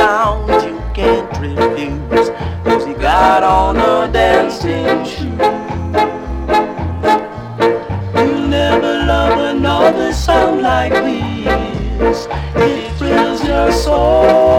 sound you can't refuse, 'cause you got on a dancing shoe. You'll never love another sound like this. It thrills your soul.